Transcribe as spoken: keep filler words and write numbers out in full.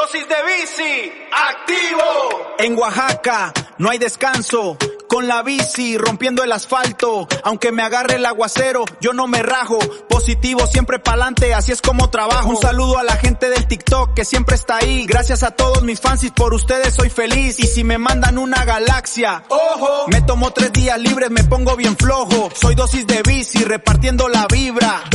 Dosis de bici, activo. En Oaxaca no hay descanso, con la bici rompiendo el asfalto. Aunque me agarre el aguacero, yo no me rajo. Positivo siempre pa'lante, así es como trabajo. Un saludo a la gente del TikTok que siempre está ahí. Gracias a todos mis fans y por ustedes soy feliz. Y si me mandan una galaxia, ojo, me tomo tres días libres, me pongo bien flojo. Soy Dosis de bici repartiendo la vibra.